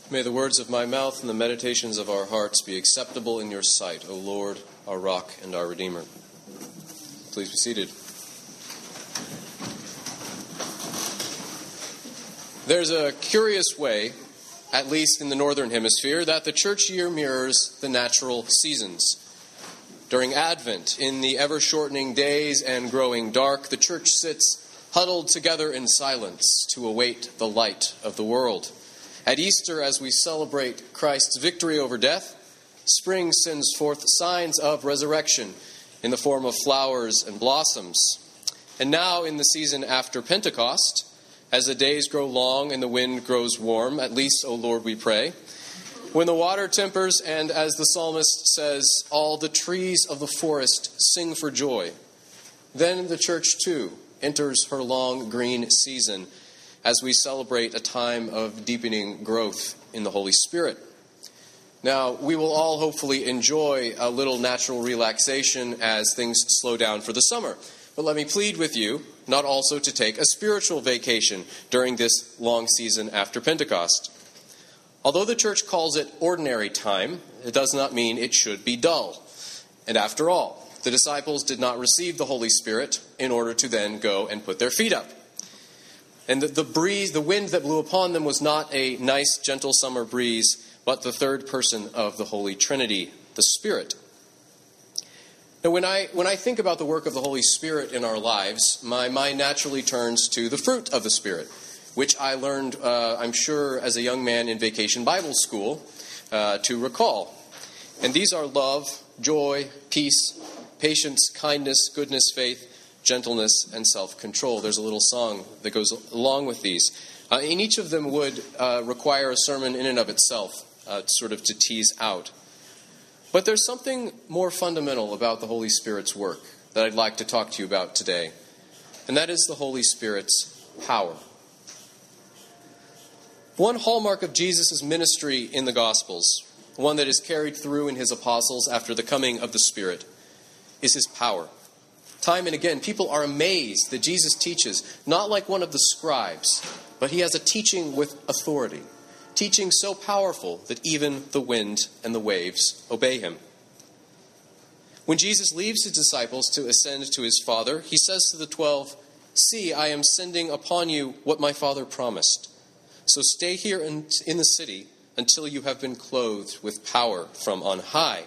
May the words of my mouth and the meditations of our hearts be acceptable in your sight, O Lord, our rock and our Redeemer. Please be seated. There's a curious way, at least in the northern hemisphere, that the church year mirrors the natural seasons. During Advent, in the ever-shortening days and growing dark, the church sits huddled together in silence to await the light of the world. At Easter, as we celebrate Christ's victory over death, spring sends forth signs of resurrection in the form of flowers and blossoms. And now, in the season after Pentecost, as the days grow long and the wind grows warm, at least, O Lord, we pray, when the water tempers and, as the psalmist says, all the trees of the forest sing for joy, then the church, too, enters her long green season as we celebrate a time of deepening growth in the Holy Spirit. Now, we will all hopefully enjoy a little natural relaxation as things slow down for the summer. But let me plead with you not also to take a spiritual vacation during this long season after Pentecost. Although the church calls it ordinary time, it does not mean it should be dull. And after all, the disciples did not receive the Holy Spirit in order to then go and put their feet up. And the wind that blew upon them was not a nice, gentle summer breeze, but the third person of the Holy Trinity, the Spirit. Now, when I think about the work of the Holy Spirit in our lives, my mind naturally turns to the fruit of the Spirit, which I learned, I'm sure, as a young man in Vacation Bible School to recall. And these are love, joy, peace, patience, kindness, goodness, faith, gentleness, and self-control. There's a little song that goes along with these. And each of them would require a sermon in and of itself, sort of to tease out. But there's something more fundamental about the Holy Spirit's work that I'd like to talk to you about today. And that is the Holy Spirit's power. One hallmark of Jesus' ministry in the Gospels, one that is carried through in his apostles after the coming of the Spirit, is his power. Time and again, people are amazed that Jesus teaches, not like one of the scribes, but he has a teaching with authority, teaching so powerful that even the wind and the waves obey him. When Jesus leaves his disciples to ascend to his Father, he says to the 12, "See, I am sending upon you what my Father promised. So stay here in the city until you have been clothed with power from on high."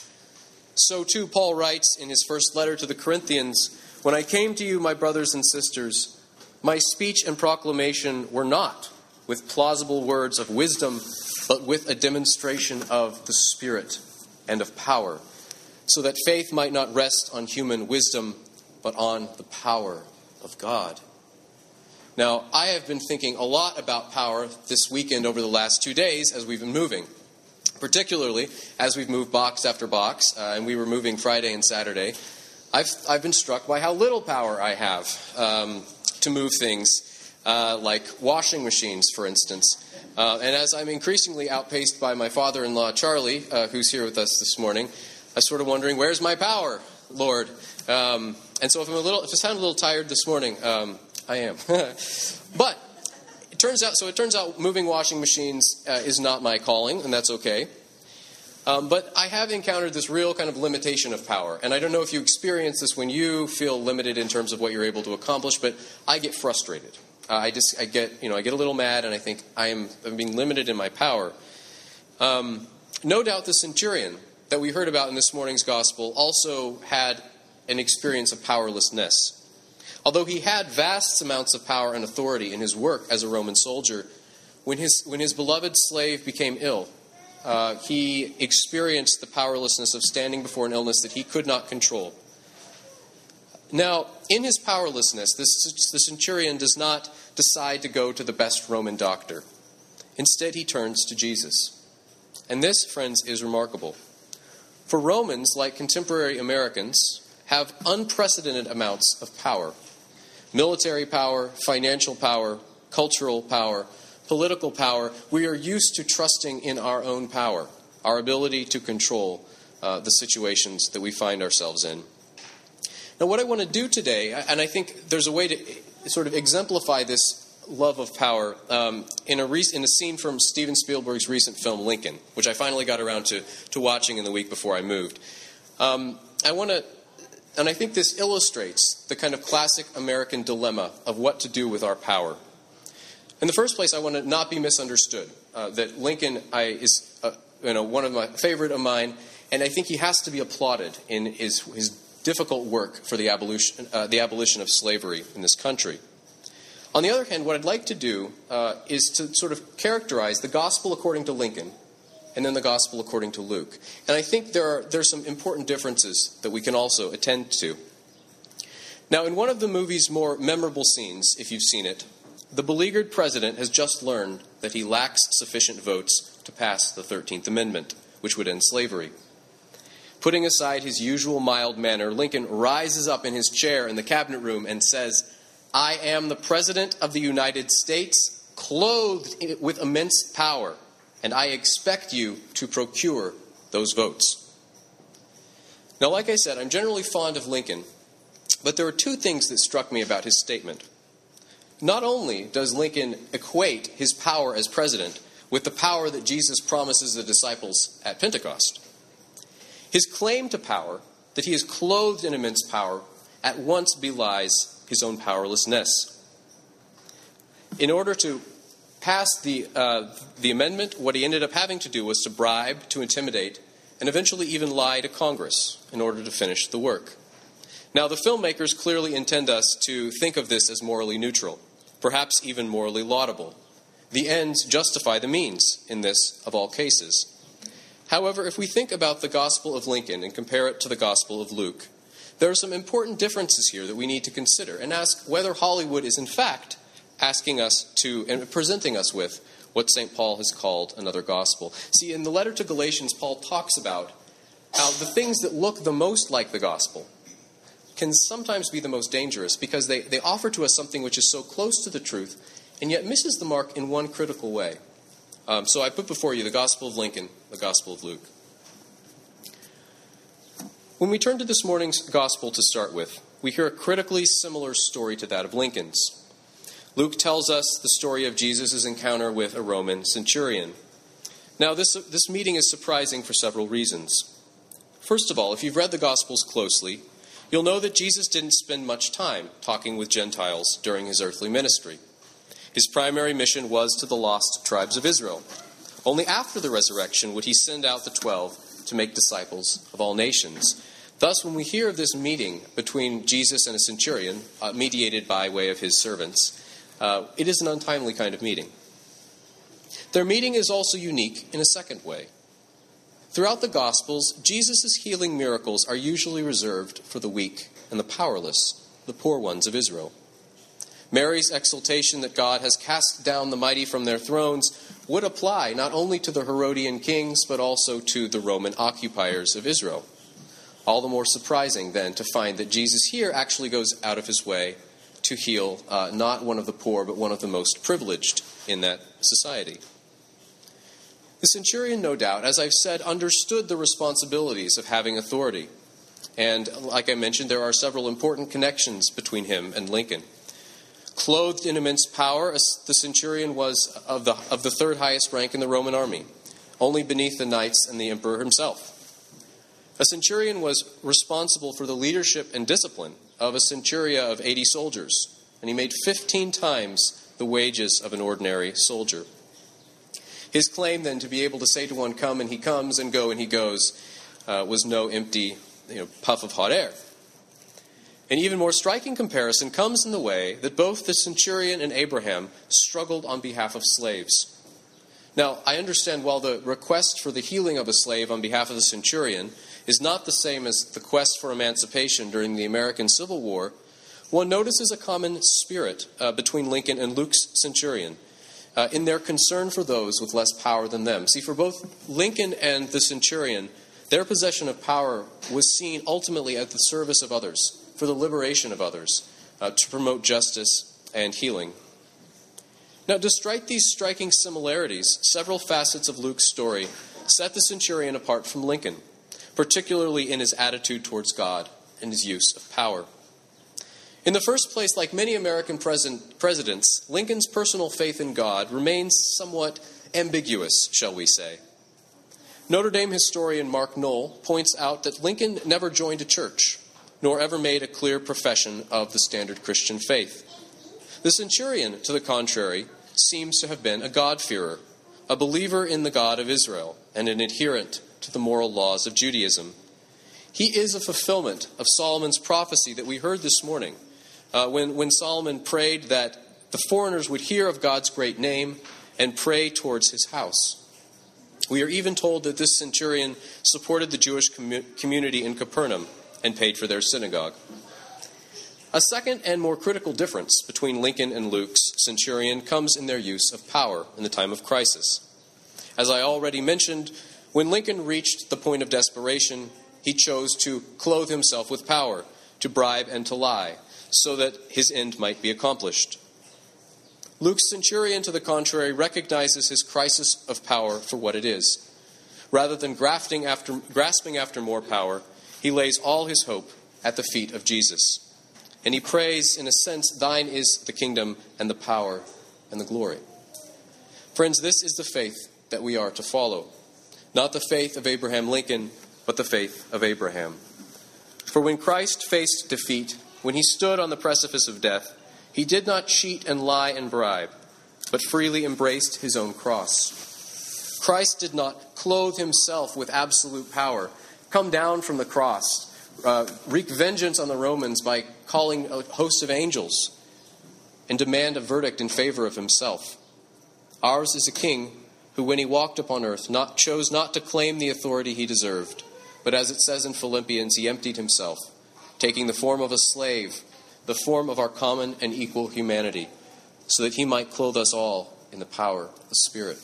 So too, Paul writes in his first letter to the Corinthians, "When I came to you, my brothers and sisters, my speech and proclamation were not with plausible words of wisdom, but with a demonstration of the Spirit and of power, so that faith might not rest on human wisdom, but on the power of God." Now, I have been thinking a lot about power this weekend over the last 2 days as we've been moving. Particularly as we've moved box after box, and we were moving Friday and Saturday, I've been struck by how little power I have to move things, like washing machines, for instance. And as I'm increasingly outpaced by my father-in-law, Charlie, who's here with us this morning, I'm sort of wondering, where's my power, Lord? And so if I sound a little tired this morning, I am. But It turns out moving washing machines is not my calling, and that's okay. But I have encountered this real kind of limitation of power. And I don't know if you experience this when you feel limited in terms of what you're able to accomplish, but I get frustrated. I get a little mad, and I think I'm being limited in my power. No doubt the centurion that we heard about in this morning's gospel also had an experience of powerlessness. Although he had vast amounts of power and authority in his work as a Roman soldier, when his beloved slave became ill, he experienced the powerlessness of standing before an illness that he could not control. Now, in his powerlessness, the centurion does not decide to go to the best Roman doctor. Instead, he turns to Jesus. And this, friends, is remarkable. For Romans, like contemporary Americans, have unprecedented amounts of power. Military power, financial power, cultural power, political power. We are used to trusting in our own power, our ability to control the situations that we find ourselves in. Now, what I want to do today, and I think there's a way to sort of exemplify this love of power in a scene from Steven Spielberg's recent film Lincoln, which I finally got around to watching in the week before I moved. And I think this illustrates the kind of classic American dilemma of what to do with our power. In the first place, I want to not be misunderstood. That Lincoln is one of my favorite of mine, and I think he has to be applauded in his difficult work for the abolition of slavery in this country. On the other hand, what I'd like to do is to sort of characterize the gospel according to Lincoln and then the gospel according to Luke. And I think there's some important differences that we can also attend to. Now, in one of the movie's more memorable scenes, if you've seen it, the beleaguered president has just learned that he lacks sufficient votes to pass the 13th Amendment, which would end slavery. Putting aside his usual mild manner, Lincoln rises up in his chair in the cabinet room and says, "I am the President of the United States, clothed with immense power, and I expect you to procure those votes." Now, like I said, I'm generally fond of Lincoln, but there are two things that struck me about his statement. Not only does Lincoln equate his power as president with the power that Jesus promises the disciples at Pentecost, his claim to power, that he is clothed in immense power, at once belies his own powerlessness. In order to pass the amendment, what he ended up having to do was to bribe, to intimidate, and eventually even lie to Congress in order to finish the work. Now, the filmmakers clearly intend us to think of this as morally neutral, perhaps even morally laudable. The ends justify the means in this, of all cases. However, if we think about the Gospel of Lincoln and compare it to the Gospel of Luke, there are some important differences here that we need to consider and ask whether Hollywood is in fact asking us to and presenting us with what St. Paul has called another gospel. See, in the letter to Galatians, Paul talks about how the things that look the most like the gospel can sometimes be the most dangerous because they offer to us something which is so close to the truth and yet misses the mark in one critical way. So I put before you the Gospel of Lincoln, the Gospel of Luke. When we turn to this morning's gospel to start with, we hear a critically similar story to that of Lincoln's. Luke tells us the story of Jesus' encounter with a Roman centurion. Now, this meeting is surprising for several reasons. First of all, if you've read the Gospels closely, you'll know that Jesus didn't spend much time talking with Gentiles during his earthly ministry. His primary mission was to the lost tribes of Israel. Only after the resurrection would he send out the 12 to make disciples of all nations. Thus, when we hear of this meeting between Jesus and a centurion, mediated by way of his servants, it is an untimely kind of meeting. Their meeting is also unique in a second way. Throughout the Gospels, Jesus' healing miracles are usually reserved for the weak and the powerless, the poor ones of Israel. Mary's exultation that God has cast down the mighty from their thrones would apply not only to the Herodian kings, but also to the Roman occupiers of Israel. All the more surprising, then, to find that Jesus here actually goes out of his way to heal not one of the poor, but one of the most privileged in that society. The centurion, no doubt, as I've said, understood the responsibilities of having authority. And like I mentioned, there are several important connections between him and Lincoln. Clothed in immense power, the centurion was of the third highest rank in the Roman army, only beneath the knights and the emperor himself. A centurion was responsible for the leadership and discipline of a centuria of 80 soldiers, and he made 15 times the wages of an ordinary soldier. His claim then to be able to say to one, "Come," and he comes, and "Go," and he goes, was no empty puff of hot air. An even more striking comparison comes in the way that both the centurion and Abraham struggled on behalf of slaves. Now, I understand while the request for the healing of a slave on behalf of the centurion is not the same as the quest for emancipation during the American Civil War, one notices a common spirit between Lincoln and Luke's centurion in their concern for those with less power than them. See, for both Lincoln and the centurion, their possession of power was seen ultimately at the service of others, for the liberation of others, to promote justice and healing. Now, despite these striking similarities, several facets of Luke's story set the centurion apart from Lincoln, particularly in his attitude towards God and his use of power. In the first place, like many American presidents, Lincoln's personal faith in God remains somewhat ambiguous, shall we say. Notre Dame historian Mark Knoll points out that Lincoln never joined a church, nor ever made a clear profession of the standard Christian faith. The centurion, to the contrary, seems to have been a God-fearer, a believer in the God of Israel, and an adherent to the moral laws of Judaism. He is a fulfillment of Solomon's prophecy that we heard this morning, when Solomon prayed that the foreigners would hear of God's great name and pray towards his house. We are even told that this centurion supported the Jewish community in Capernaum and paid for their synagogue. A second and more critical difference between Lincoln and Luke's centurion comes in their use of power in the time of crisis. As I already mentioned, when Lincoln reached the point of desperation, he chose to clothe himself with power, to bribe and to lie, so that his end might be accomplished. Luke's centurion, to the contrary, recognizes his crisis of power for what it is. Rather than grasping after more power, he lays all his hope at the feet of Jesus. And he prays, in a sense, thine is the kingdom and the power and the glory. Friends, this is the faith that we are to follow. Not the faith of Abraham Lincoln, but the faith of Abraham. For when Christ faced defeat, when he stood on the precipice of death, he did not cheat and lie and bribe, but freely embraced his own cross. Christ did not clothe himself with absolute power, come down from the cross, wreak vengeance on the Romans by calling a host of angels, and demand a verdict in favor of himself. Ours is a king who, when he walked upon earth, chose not to claim the authority he deserved, but as it says in Philippians, he emptied himself, taking the form of a slave, the form of our common and equal humanity, so that he might clothe us all in the power of the Spirit.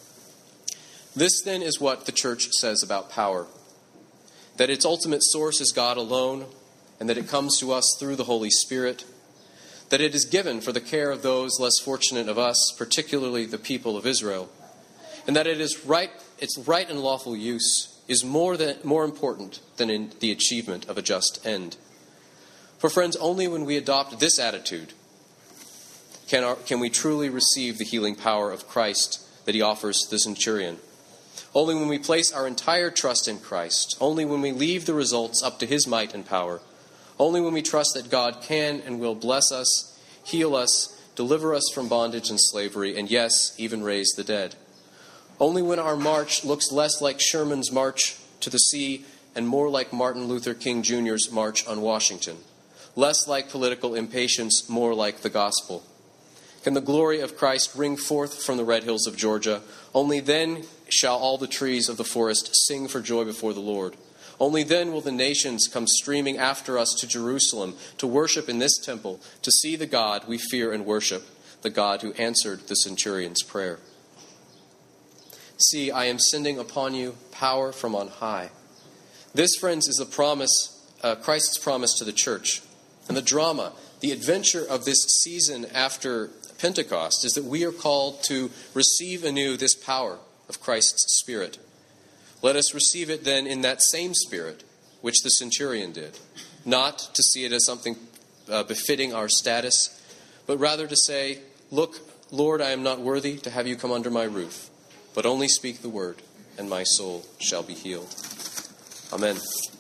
This, then, is what the church says about power: that its ultimate source is God alone, and that it comes to us through the Holy Spirit, that it is given for the care of those less fortunate of us, particularly the people of Israel, and that its right and lawful use is more important than in the achievement of a just end. For friends, only when we adopt this attitude can we truly receive the healing power of Christ that he offers to the centurion. Only when we place our entire trust in Christ, only when we leave the results up to his might and power, only when we trust that God can and will bless us, heal us, deliver us from bondage and slavery, and yes, even raise the dead. Only when our march looks less like Sherman's march to the sea and more like Martin Luther King Jr.'s march on Washington, less like political impatience, more like the gospel, can the glory of Christ ring forth from the red hills of Georgia. Only then shall all the trees of the forest sing for joy before the Lord. Only then will the nations come streaming after us to Jerusalem to worship in this temple, to see the God we fear and worship, the God who answered the centurion's prayer. See, I am sending upon you power from on high. This, friends, is the promise, Christ's promise to the church. And the drama, the adventure of this season after Pentecost is that we are called to receive anew this power of Christ's Spirit. Let us receive it then in that same spirit which the centurion did, not to see it as something befitting our status, but rather to say, look, Lord, I am not worthy to have you come under my roof, but only speak the word, and my soul shall be healed. Amen.